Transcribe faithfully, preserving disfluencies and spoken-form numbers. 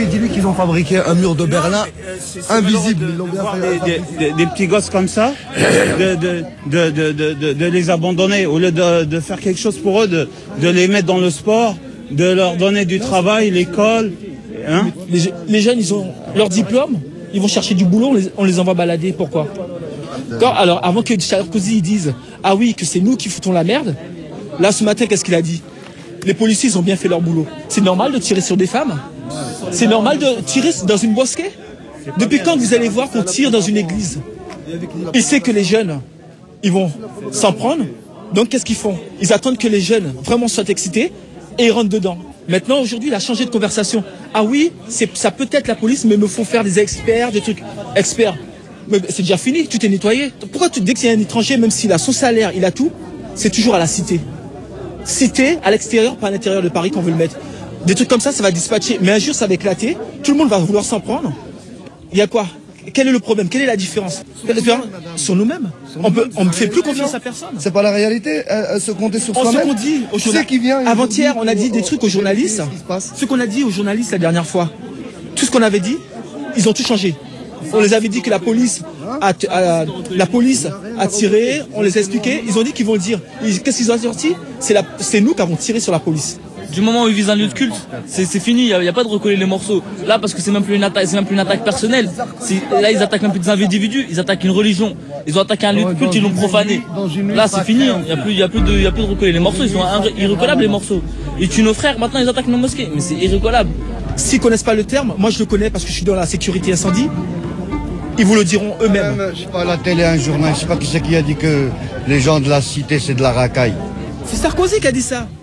dis-lui qu'ils ont fabriqué un mur de Berlin invisible. De, de voir des, des, des petits gosses comme ça, de, de, de, de, de, de, de les abandonner, au lieu de, de faire quelque chose pour eux, de, de les mettre dans le sport, de leur donner du travail, l'école. Hein, les, les jeunes, ils ont leur diplôme, ils vont chercher du boulot, on les, on les envoie balader. Pourquoi? Quand, alors, avant que Sarkozy ils disent ah oui, que c'est nous qui foutons la merde, là ce matin, qu'est-ce qu'il a dit? Les policiers ils ont bien fait leur boulot. C'est normal de tirer sur des femmes? C'est normal de tirer dans une mosquée? Depuis quand vous allez voir qu'on tire dans une église? Il sait que les jeunes, ils vont s'en prendre. Donc qu'est-ce qu'ils font? Ils attendent que les jeunes vraiment soient excités et ils rentrent dedans. Maintenant, aujourd'hui, il a changé de conversation. Ah oui, ça peut être la police, mais il me faut faire des experts, des trucs experts. Mais c'est déjà fini, tout est nettoyé. Pourquoi tu, dès qu'il y a un étranger, même s'il a son salaire, il a tout, c'est toujours à la cité. Cité, à l'extérieur, pas à l'intérieur de Paris qu'on veut le mettre. Des trucs comme ça, ça va dispatcher. Mais un jour, ça va éclater. Tout le monde va vouloir s'en prendre. Il y a quoi? Quel est le problème? Quelle est la différence? Sur nous-mêmes. On peut, on ne fait plus confiance à personne. C'est pas la réalité. Euh, se compter sur soi-même. Ce qu'on dit aux journalistes. Avant-hier, on a dit des trucs aux journalistes. Ce qu'on a dit aux journalistes la dernière fois. Tout ce qu'on avait dit, ils ont tout changé. On les avait dit que la police a, a, la police a tiré, on les a expliqué, ils ont dit qu'ils vont le dire. Qu'est-ce qu'ils ont sorti? C'est nous qui avons tiré sur la police. Du moment où ils visent un lieu de culte, c'est fini, il n'y a, a pas de recoller les morceaux. Là, parce que c'est même plus une attaque, c'est même plus une attaque personnelle. Là, ils attaquent même plus des individus, ils attaquent une religion. Ils ont attaqué un lieu de culte, ils l'ont profané. Là, c'est fini, il n'y a plus, il y a plus de, il y a plus de recoller les morceaux. Ils sont irrécollables les morceaux. Ils tuent nos frères, maintenant ils attaquent nos mosquées, mais c'est irrécollable. S'ils connaissent pas le terme, moi je le connais parce que je suis dans la sécurité incendie. Ils vous le diront eux-mêmes. Je sais pas, à la télé, un journal, je sais pas qui c'est qui a dit que les gens de la cité, c'est de la racaille. C'est Sarkozy qui a dit ça.